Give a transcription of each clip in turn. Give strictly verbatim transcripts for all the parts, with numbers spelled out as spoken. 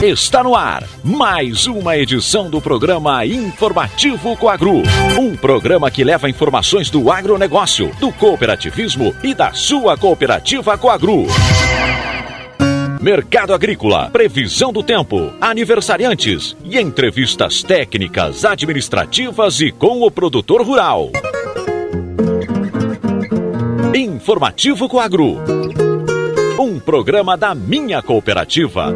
Está no ar mais uma edição do programa Informativo Coagru. Um programa que leva informações do agronegócio, do cooperativismo e da sua cooperativa Coagru. Mercado agrícola, previsão do tempo, aniversariantes e entrevistas técnicas, administrativas e com o produtor rural. Informativo Coagru, um programa da minha cooperativa.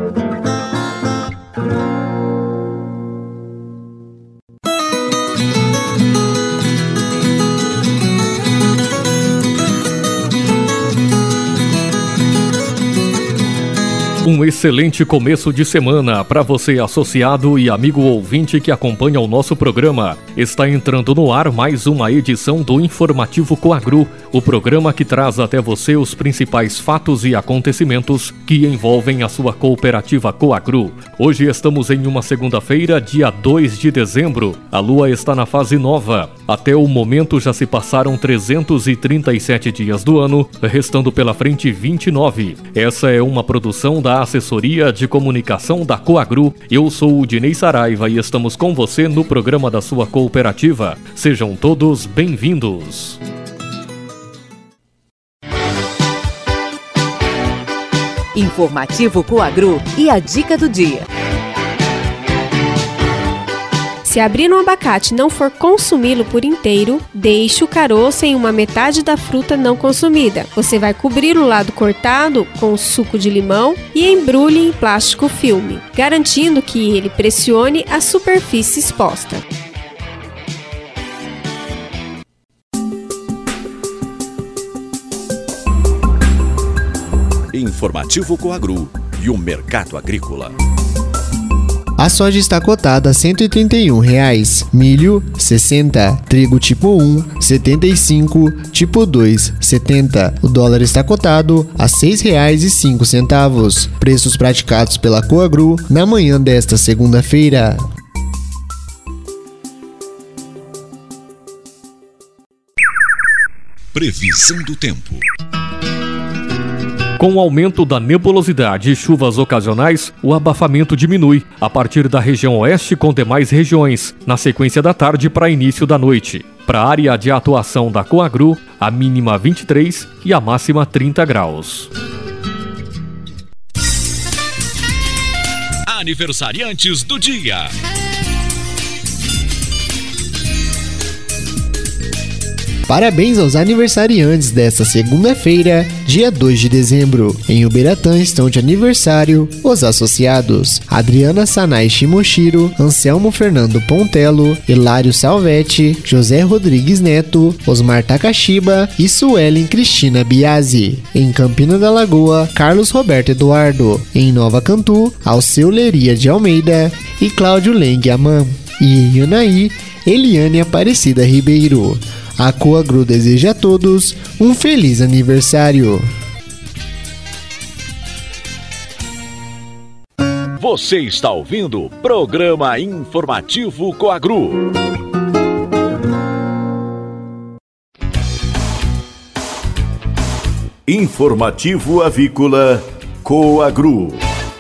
Um excelente começo de semana para você, associado e amigo ouvinte que acompanha o nosso programa. Está entrando no ar mais uma edição do Informativo Coagru, o programa que traz até você os principais fatos e acontecimentos que envolvem a sua cooperativa Coagru. Hoje estamos em uma segunda-feira, dia dois de dezembro. A lua está na fase nova. Até o momento já se passaram trezentos e trinta e sete dias do ano, restando pela frente vinte e nove. Essa é uma produção da Assessoria de Comunicação da Coagru. Eu sou o Dinei Saraiva e estamos com você no programa da sua cooperativa. Sejam todos bem-vindos. Informativo Coagru e a dica do dia. Se abrir um abacate e não for consumi-lo por inteiro, deixe o caroço em uma metade da fruta não consumida. Você vai cobrir o lado cortado com suco de limão e embrulhe em plástico filme, garantindo que ele pressione a superfície exposta. Informativo Coagru e o mercado agrícola. A soja está cotada a cento e trinta e um reais, milho sessenta, trigo tipo um setenta e cinco, tipo dois setenta. O dólar está cotado a seis reais e cinco centavos. Preços praticados pela Coagru na manhã desta segunda-feira. Previsão do tempo. Com o aumento da nebulosidade e chuvas ocasionais, o abafamento diminui a partir da região oeste com demais regiões, na sequência da tarde para início da noite. Para a área de atuação da Coagru, a mínima vinte e três e a máxima trinta graus. Aniversariantes do dia. Parabéns aos aniversariantes desta segunda-feira, dia dois de dezembro. Em Ubiratã estão de aniversário os associados Adriana Sanai Shimoshiro, Anselmo Fernando Pontello, Hilário Salvetti, José Rodrigues Neto, Osmar Takashiba e Suelen Cristina Biasi. Em Campina da Lagoa, Carlos Roberto Eduardo. Em Nova Cantu, Alceu Leria de Almeida e Cláudio Lengue Aman. E em Unaí, Eliane Aparecida Ribeiro. A Coagru deseja a todos um feliz aniversário. Você está ouvindo o programa Informativo Coagru. Informativo Avícola Coagru.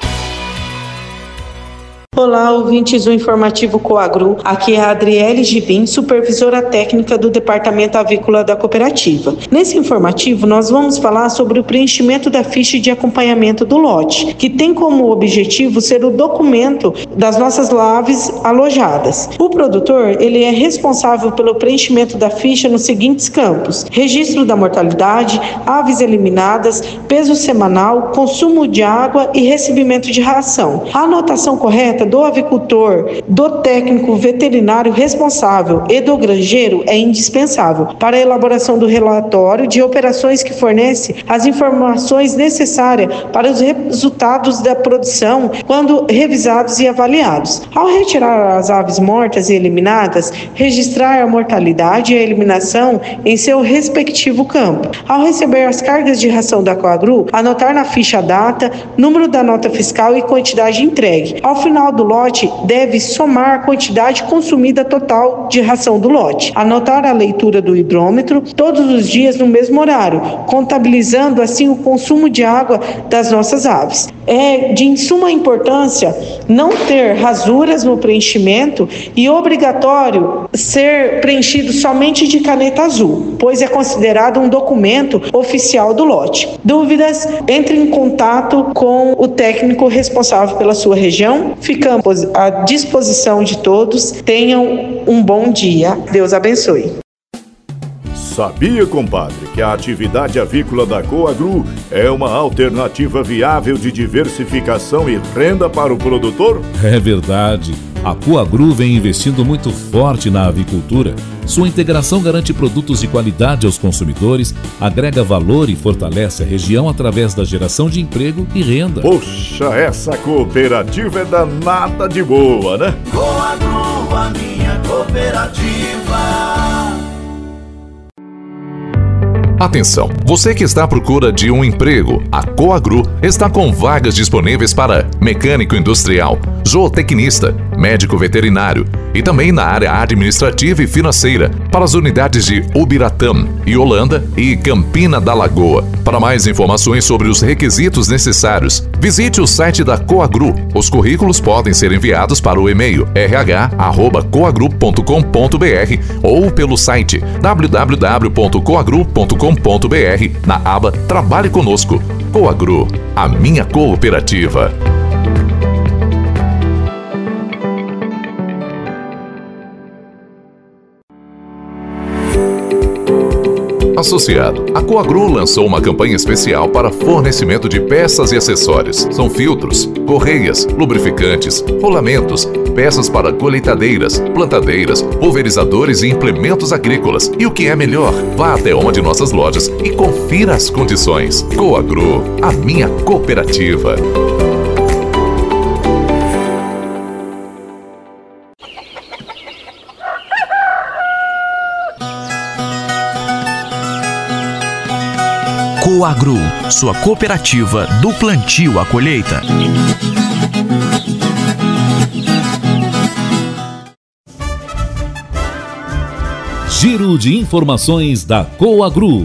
Olá, ouvintes do Informativo Coagru. Aqui é a Adriele Gibim, supervisora técnica do Departamento Avícola da Cooperativa. Nesse informativo, nós vamos falar sobre o preenchimento da ficha de acompanhamento do lote, que tem como objetivo ser o documento das nossas aves alojadas. O produtor, ele é responsável pelo preenchimento da ficha nos seguintes campos: registro da mortalidade, aves eliminadas, peso semanal, consumo de água e recebimento de ração. A anotação correta do avicultor, do técnico veterinário responsável e do granjeiro é indispensável para a elaboração do relatório de operações que fornece as informações necessárias para os resultados da produção quando revisados e avaliados. Ao retirar as aves mortas e eliminadas, registrar a mortalidade e a eliminação em seu respectivo campo. Ao receber as cargas de ração da Coagru, anotar na ficha a data, número da nota fiscal e quantidade entregue. Ao final do lote, deve somar a quantidade consumida total de ração do lote. Anotar a leitura do hidrômetro todos os dias no mesmo horário, contabilizando assim o consumo de água das nossas aves. É de suma importância não ter rasuras no preenchimento e obrigatório ser preenchido somente de caneta azul, pois é considerado um documento oficial do lote. Dúvidas? Entre em contato com o técnico responsável pela sua região. Ficamos à disposição de todos. Tenham um bom dia. Deus abençoe. Sabia, compadre, que a atividade avícola da Coagru é uma alternativa viável de diversificação e renda para o produtor? É verdade. A Coagru vem investindo muito forte na avicultura. Sua integração garante produtos de qualidade aos consumidores, agrega valor e fortalece a região através da geração de emprego e renda. Poxa, essa cooperativa é danada de boa, né? Coagru, a minha cooperativa. Atenção, você que está à procura de um emprego, a Coagru está com vagas disponíveis para mecânico industrial, zootecnista, médico veterinário e também na área administrativa e financeira para as unidades de Ubiratã, Yolanda e Campina da Lagoa. Para mais informações sobre os requisitos necessários, visite o site da Coagru. Os currículos podem ser enviados para o e-mail r h arroba coagru ponto com ponto b r ou pelo site w w w ponto coagru ponto com ponto b r na aba Trabalhe Conosco. Coagru, a minha cooperativa. Associado, a Coagru lançou uma campanha especial para fornecimento de peças e acessórios. São filtros, correias, lubrificantes, rolamentos, peças para colheitadeiras, plantadeiras, pulverizadores e implementos agrícolas. E o que é melhor, vá até uma de nossas lojas e confira as condições. Coagru, a minha cooperativa. Coagru, sua cooperativa do plantio à colheita. Giro de informações da Coagru.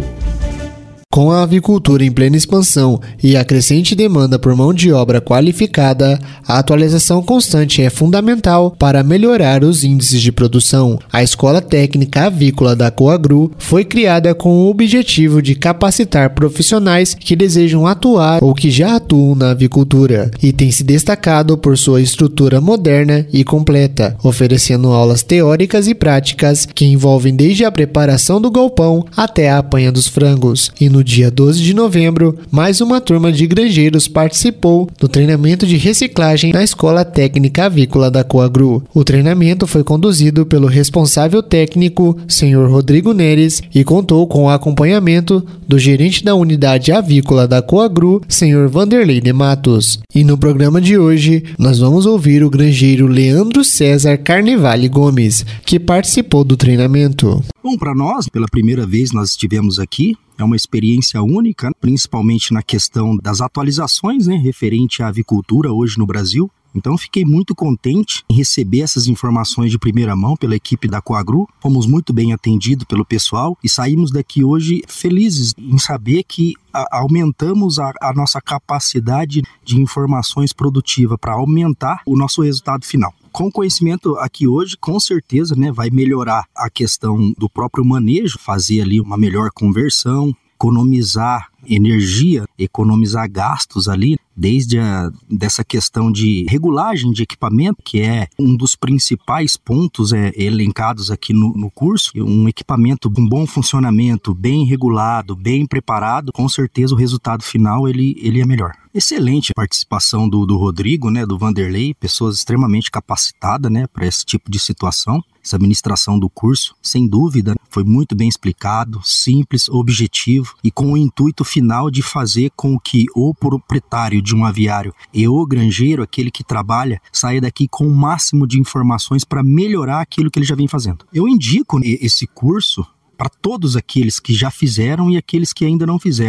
Com a avicultura em plena expansão e a crescente demanda por mão de obra qualificada, a atualização constante é fundamental para melhorar os índices de produção. A Escola Técnica Avícola da Coagru foi criada com o objetivo de capacitar profissionais que desejam atuar ou que já atuam na avicultura e tem se destacado por sua estrutura moderna e completa, oferecendo aulas teóricas e práticas que envolvem desde a preparação do galpão até a apanha dos frangos. E no No dia doze de novembro, mais uma turma de granjeiros participou do treinamento de reciclagem na Escola Técnica Avícola da Coagru. O treinamento foi conduzido pelo responsável técnico, senhor Rodrigo Neres, e contou com o acompanhamento do gerente da unidade avícola da Coagru, senhor Vanderlei de Matos. E no programa de hoje, nós vamos ouvir o granjeiro Leandro César Carnevale Gomes, que participou do treinamento. Bom, para nós, pela primeira vez nós estivemos aqui, é uma experiência única, principalmente na questão das atualizações, né, referente à avicultura hoje no Brasil. Então fiquei muito contente em receber essas informações de primeira mão pela equipe da Coagru. Fomos muito bem atendidos pelo pessoal e saímos daqui hoje felizes em saber que a, aumentamos a, a nossa capacidade de informações produtiva para aumentar o nosso resultado final. Com o conhecimento aqui hoje, com certeza, né, vai melhorar a questão do próprio manejo, fazer ali uma melhor conversão, economizar energia, economizar gastos ali, desde a, dessa questão de regulagem de equipamento, que é um dos principais pontos é, elencados aqui no, no curso. Um equipamento com bom funcionamento, bem regulado, bem preparado, com certeza o resultado final ele, ele é melhor. Excelente a participação do, do Rodrigo, né, do Vanderlei, pessoas extremamente capacitadas, né, para esse tipo de situação. Essa administração do curso, sem dúvida, foi muito bem explicado, simples, objetivo e com o intuito final de fazer com que o proprietário de um aviário e o granjeiro, aquele que trabalha, saia daqui com o máximo de informações para melhorar aquilo que ele já vem fazendo. Eu indico esse curso para todos aqueles que já fizeram e aqueles que ainda não fizeram,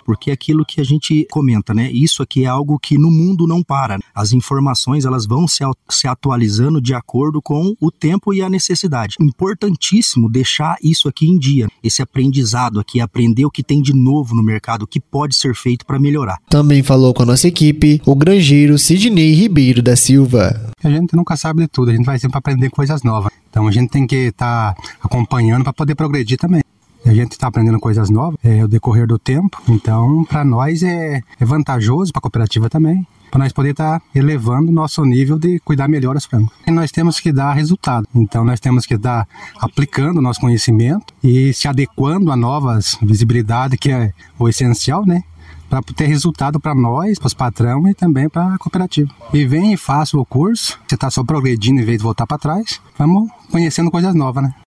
porque é aquilo que a gente comenta, né? Isso aqui é algo que no mundo não para. As informações, elas vão se, se atualizando de acordo com o tempo e a necessidade. Importantíssimo deixar isso aqui em dia, esse aprendizado aqui, aprender o que tem de novo no mercado, o que pode ser feito para melhorar. Também falou com a nossa equipe o granjeiro Sidney Ribeiro da Silva. A gente nunca sabe de tudo, a gente vai sempre aprender coisas novas. Então a gente tem que estar tá acompanhando para poder progredir também. A gente está aprendendo coisas novas é, ao decorrer do tempo, então para nós é, é vantajoso, para a cooperativa também, para nós poder estar tá elevando o nosso nível de cuidar melhor os frangos. E nós temos que dar resultado, então nós temos que estar aplicando o nosso conhecimento e se adequando a novas visibilidades, que é o essencial, né? Para ter resultado para nós, para os patrões e também para a cooperativa. E vem e faça o curso, você está só progredindo em vez de voltar para trás, vamos conhecendo coisas novas, né?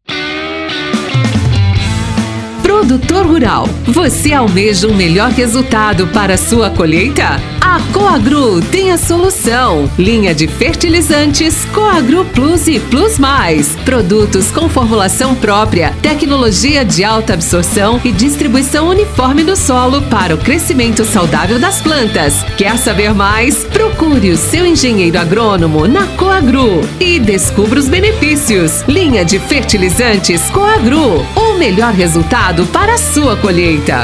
Produtor Rural, você almeja um melhor resultado para a sua colheita? A Coagru tem a solução. Linha de fertilizantes Coagru Plus e Plus Mais. Produtos com formulação própria, tecnologia de alta absorção e distribuição uniforme no solo para o crescimento saudável das plantas. Quer saber mais? Procure o seu engenheiro agrônomo na Coagru e descubra os benefícios. Linha de fertilizantes Coagru, o melhor resultado para a sua colheita.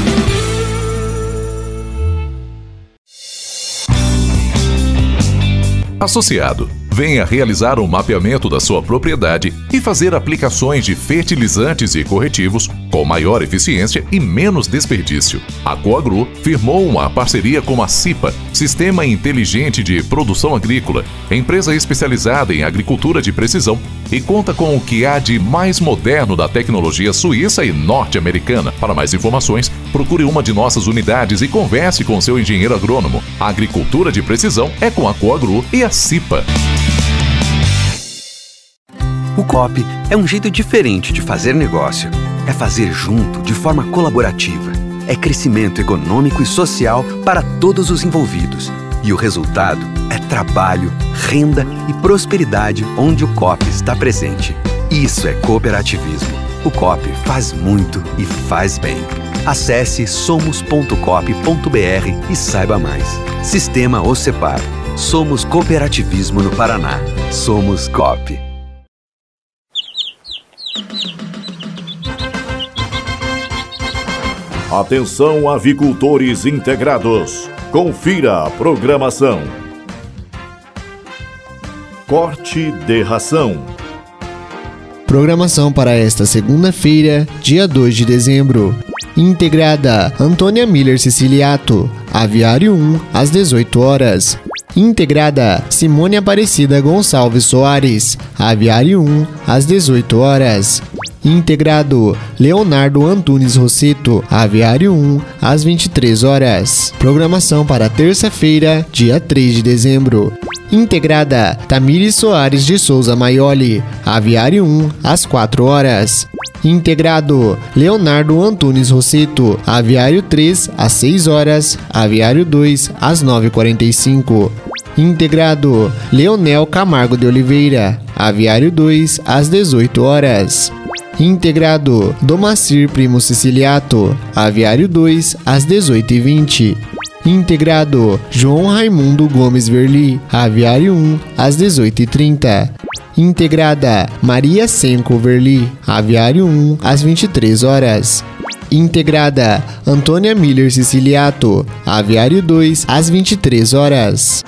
Associado, venha realizar um mapeamento da sua propriedade e fazer aplicações de fertilizantes e corretivos com maior eficiência e menos desperdício. A Coagru firmou uma parceria com a CIPA, Sistema Inteligente de Produção Agrícola, empresa especializada em agricultura de precisão, e conta com o que há de mais moderno da tecnologia suíça e norte-americana. Para mais informações, procure uma de nossas unidades e converse com seu engenheiro agrônomo. A agricultura de precisão é com a Coagru e a CIPA. O Coop é um jeito diferente de fazer negócio. É fazer junto, de forma colaborativa. É crescimento econômico e social para todos os envolvidos. E o resultado é trabalho, renda e prosperidade onde o Coop está presente. Isso é cooperativismo. O Coop faz muito e faz bem. Acesse somos ponto coop ponto br e saiba mais. Sistema OCEPAR. Somos cooperativismo no Paraná. Somos Coop. Atenção, avicultores integrados. Confira a programação. Corte de ração. Programação para esta segunda-feira, dia dois de dezembro. Integrada Antônia Miller Siciliato, Aviário um, às dezoito horas. Integrada Simone Aparecida Gonçalves Soares, Aviário um, às dezoito horas. Integrado Leonardo Antunes Rosseto, Aviário um, às vinte e três horas. Programação para terça-feira, dia três de dezembro. Integrada Tamires Soares de Souza Maioli, Aviário um, às quatro horas. Integrado Leonardo Antunes Rosseto, Aviário três, às seis horas, Aviário dois, às nove e quarenta e cinco. Integrado Leonel Camargo de Oliveira, Aviário dois, às dezoito horas. Integrado Domacir Primo Siciliato, Aviário dois, às dezoito e vinte. Integrado João Raimundo Gomes Verli, Aviário um, às dezoito e trinta. Integrada Maria Senco Verli, Aviário um, às vinte e três horas. Integrada Antônia Miller Siciliato, Aviário dois, às vinte e três horas.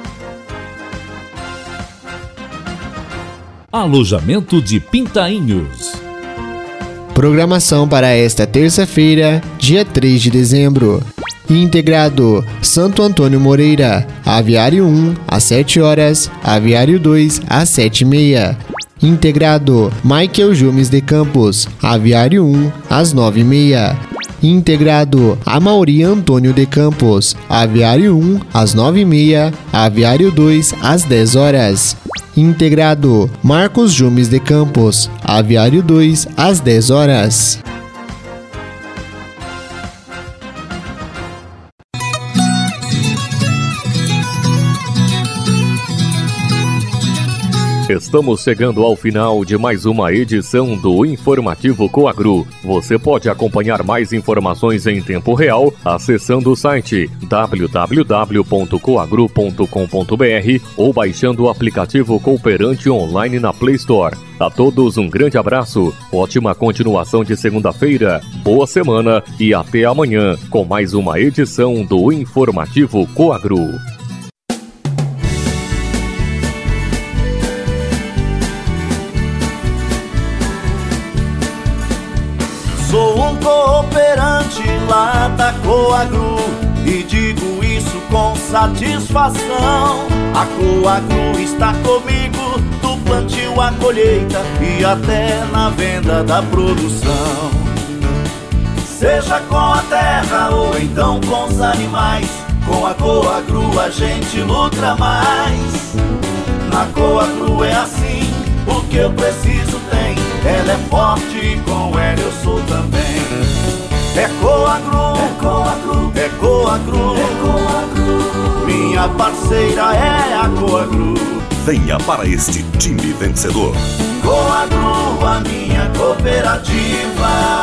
Alojamento de Pintainhos. Programação para esta terça-feira, dia três de dezembro. Integrado Santo Antônio Moreira, Aviário um, às sete horas, Aviário dois, às sete e meia. Integrado Michael Jumes de Campos, Aviário um, às nove e meia. Integrado Amauri Antônio de Campos, Aviário um, às nove e meia, Aviário dois, às dez horas. Integrado Marcos Jumes de Campos, Aviário dois, às dez horas. Estamos chegando ao final de mais uma edição do Informativo Coagru. Você pode acompanhar mais informações em tempo real acessando o site w w w ponto coagru ponto com ponto b r ou baixando o aplicativo Cooperante online na Play Store. A todos um grande abraço, ótima continuação de segunda-feira, boa semana e até amanhã com mais uma edição do Informativo Coagru. Sou um cooperante lá da Coagru e digo isso com satisfação. A Coagru está comigo do plantio à colheita e até na venda da produção. Seja com a terra ou então com os animais, com a Coagru a gente lucra mais. Na Coagru é assim, o que eu preciso tem. Ela é forte e com ela eu sou também. É Coagru, é Coagru, é Coagru, é Coagru. Minha parceira é a Coagru. Venha para este time vencedor. Coagru, a minha cooperativa.